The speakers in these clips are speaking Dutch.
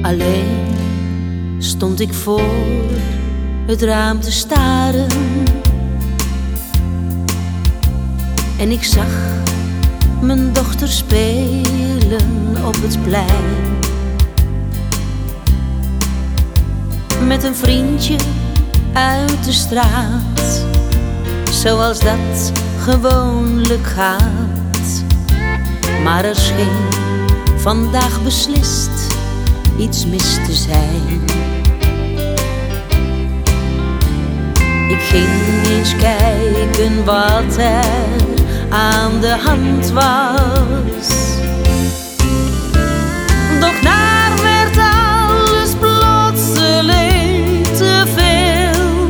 Alleen stond ik voor het raam te staren en ik zag mijn dochter spelen op het plein met een vriendje uit de straat, zoals dat gewoonlijk gaat. Maar er scheen vandaag beslist iets mis te zijn. Ik ging eens kijken wat er aan de hand was, doch daar werd alles plotseling te veel.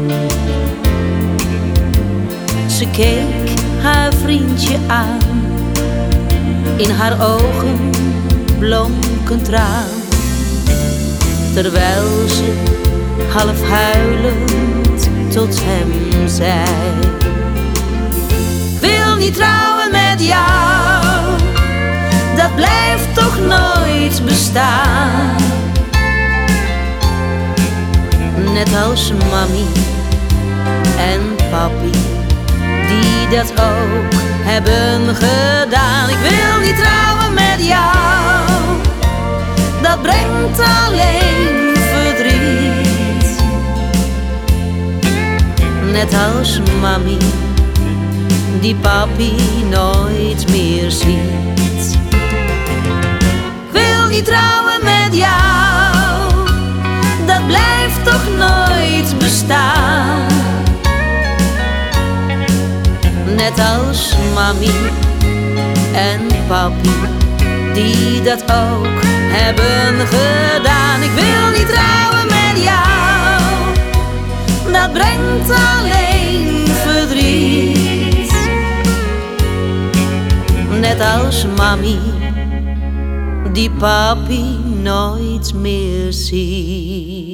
Ze keek haar vriendje aan, in haar ogen blonk een traan, terwijl ze half huilend tot hem zei: ik wil niet trouwen met jou, dat blijft toch nooit bestaan. Net als mami en papi, die dat ook hebben gedaan. Ik wil niet trouwen met jou, dat brengt alleen verdriet. Net als mami, die papi nooit meer ziet. Ik wil niet trouwen met jou, dat blijft toch nooit bestaan. Net als mami en papi, die dat ook hebben gedaan. Ik wil niet trouwen met jou, dat brengt alleen verdriet. Net als mami, die papi nooit meer ziet.